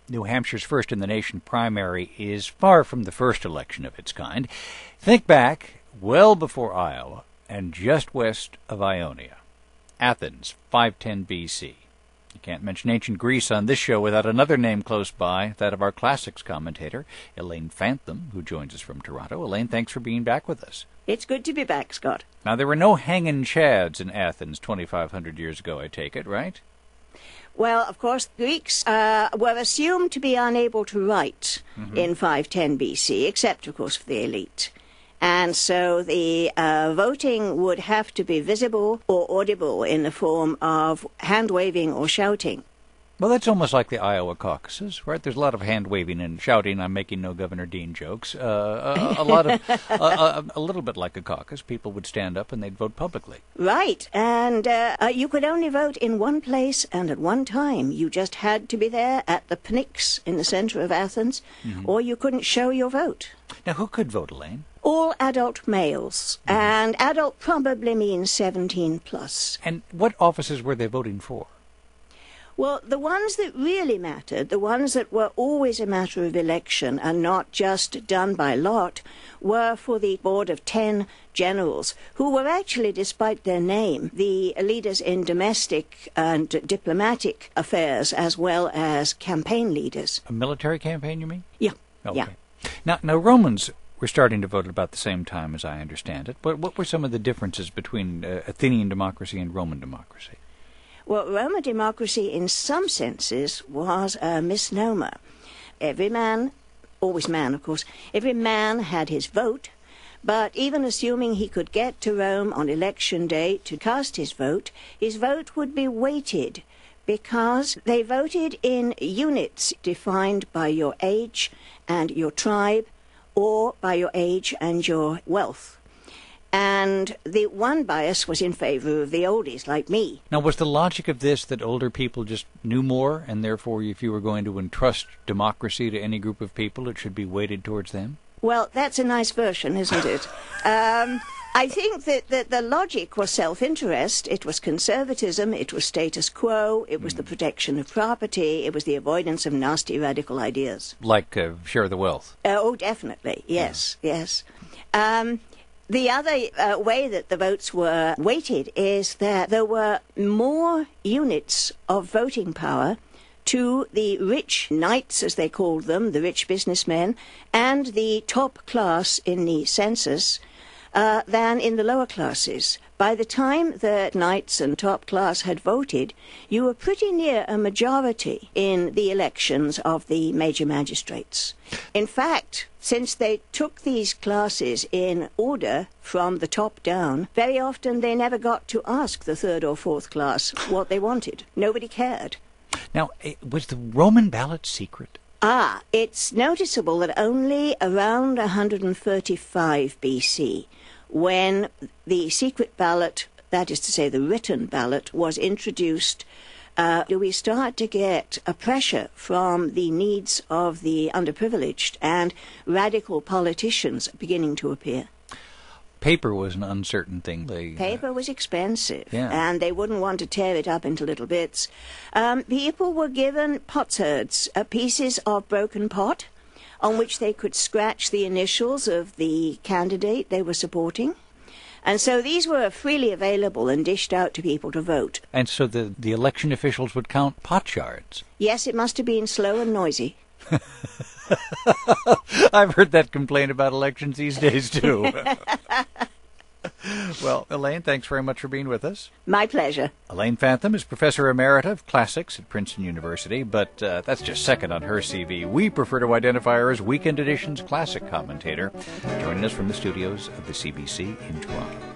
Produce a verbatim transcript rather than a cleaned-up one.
New Hampshire's first-in-the-nation primary is far from the first election of its kind. Think back, well before Iowa, and just west of Ionia. Athens, five ten B C. You can't mention ancient Greece on this show without another name close by, that of our classics commentator, Elaine Fantham, who joins us from Toronto. Elaine, thanks for being back with us. It's good to be back, Scott. Now, there were no hanging chads in Athens twenty-five hundred years ago, I take it, right? Well, of course, Greeks uh, were assumed to be unable to write mm-hmm. in five ten B C, except, of course, for the elite. And so the uh, voting would have to be visible or audible in the form of hand-waving or shouting. Well, that's almost like the Iowa caucuses, right? There's a lot of hand-waving and shouting. I'm making no Governor Dean jokes. Uh, a, a lot of, a, a, a little bit like a caucus. People would stand up and they'd vote publicly. Right, and uh, uh, you could only vote in one place and at one time. You just had to be there at the Pnyx in the center of Athens, mm-hmm. or you couldn't show your vote. Now, who could vote, Elaine? All adult males, mm-hmm. and adult probably means seventeen plus. And what offices were they voting for? Well, the ones that really mattered, the ones that were always a matter of election and not just done by lot, were for the board of ten generals, who were actually, despite their name, the leaders in domestic and diplomatic affairs as well as campaign leaders. A military campaign, you mean? Yeah. Okay. Yeah. Now, now Romans were starting to vote at about the same time, as I understand it. But what were some of the differences between uh, Athenian democracy and Roman democracy? Well, Roman democracy, in some senses, was a misnomer. Every man, always man, of course, every man had his vote, but even assuming he could get to Rome on election day to cast his vote, his vote would be weighted, because they voted in units defined by your age and your tribe, or by your age and your wealth. And the one bias was in favor of the oldies, like me. Now, was the logic of this that older people just knew more, and therefore if you were going to entrust democracy to any group of people, it should be weighted towards them? Well, that's a nice version, isn't it? um, I think that, that the logic was self-interest, it was conservatism, it was status quo, it was mm. the protection of property, it was the avoidance of nasty radical ideas. Like uh, share the wealth? Uh, oh, definitely, yes, yeah. yes. Um, The other uh, way that the votes were weighted is that there were more units of voting power to the rich knights, as they called them, the rich businessmen, and the top class in the census, uh, than in the lower classes. By the time the knights and top class had voted, you were pretty near a majority in the elections of the major magistrates. In fact, since they took these classes in order from the top down, very often they never got to ask the third or fourth class what they wanted. Nobody cared. Now, was the Roman ballot secret? Ah, it's noticeable that only around one hundred thirty-five B C, when the secret ballot, that is to say the written ballot, was introduced, uh, do we start to get a pressure from the needs of the underprivileged and radical politicians beginning to appear. Paper was an uncertain thing. They, Paper was expensive, yeah. and they wouldn't want to tear it up into little bits. Um, people were given potsherds, uh, pieces of broken pot, on which they could scratch the initials of the candidate they were supporting. And so these were freely available and dished out to people to vote. And so the, the election officials would count potsherds? Yes, it must have been slow and noisy. I've heard that complaint about elections these days, too. Well, Elaine, thanks very much for being with us. My pleasure. Elaine Fantham is Professor Emerita of Classics at Princeton University, but uh, that's just second on her C V. We prefer to identify her as Weekend Edition's classic commentator, joining us from the studios of the C B C in Toronto.